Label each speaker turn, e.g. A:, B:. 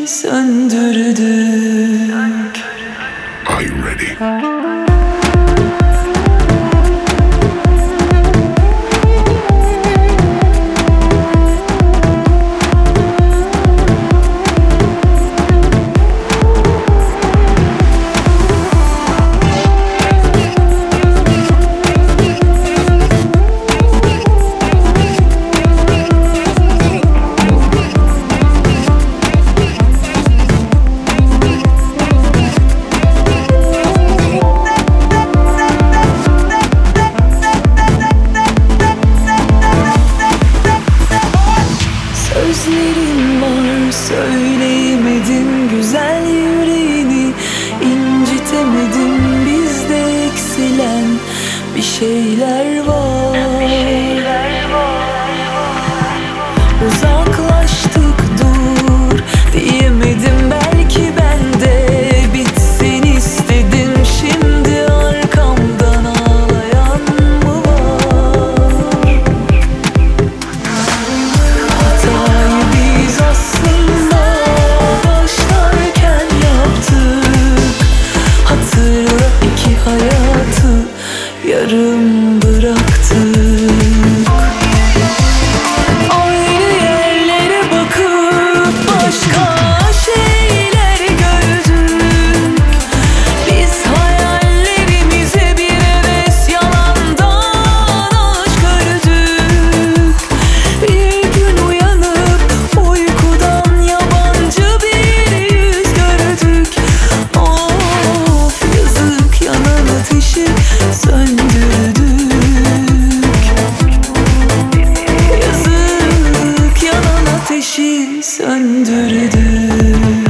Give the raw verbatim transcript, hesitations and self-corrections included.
A: söndürdük.
B: Are you ready?
A: Sözlerim var, söyleyemedim güzel yüreğini, incitemedim, bizde eksilen bir şeyler var. Uzaklaştık, dur diyemedim, belki ben de bitsin istedim. Şimdi arkamdan ağlayan mı var? Hatayı biz aslında başlarken yaptık. Hatırla, iki hayatı yarım bıraktık. Aynı yerlere bakıp başka şeyler gördük. Biz hayallerimize bir heves, yalandan aşk ördük. Bir gün uyanıp uykudan yabancı bir yüz gördük. Of, yazık, yanan ateşi söndürdük. Yazık, yanan ateşi söndürdük.